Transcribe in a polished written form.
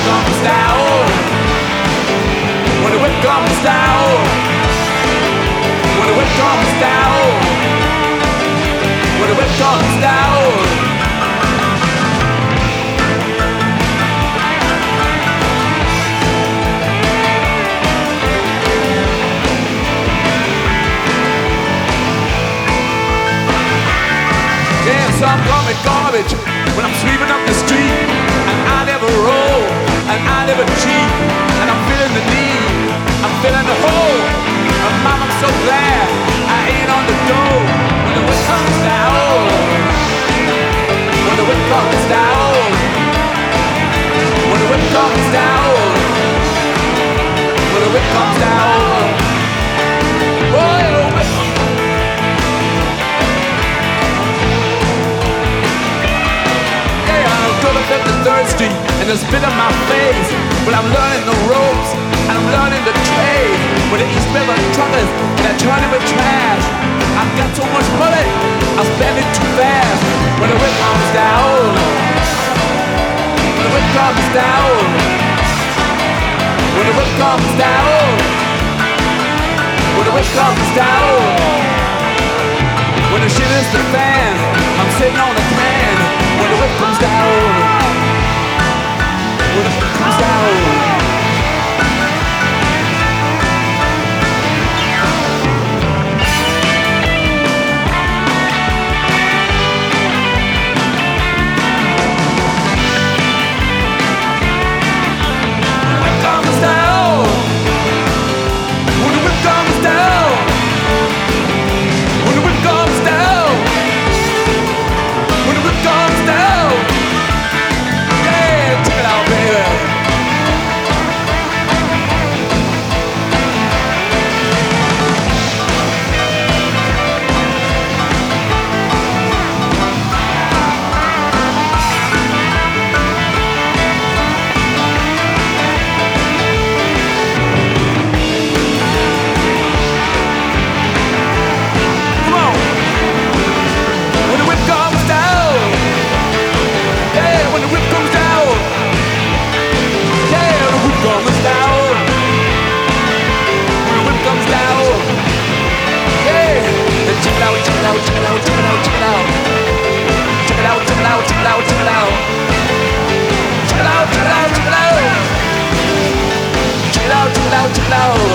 comes down, when the whip comes down, when the whip comes down, when the whip comes down. Yeah, some call me garbage when I'm sweeping up the street, and I never roll, and I never cheat, and I'm feeling the need, I'm feeling the hole, and mom, I'm so glad I ain't on the door when the whip comes down, when the whip comes down, when the whip comes down, when the whip comes down. Oh, yeah, whip. The third street and the spit on my face, but I'm learning the ropes and I'm learning the trade with the East River truckers and they're turning with trash. I've got so much money, I spend it too fast. When the whip comes down, when the whip comes down, when the whip comes down, when the whip comes down, when the shit is the fan, I'm sitting on the can. When the whip comes down, when the whip comes down. Check it out.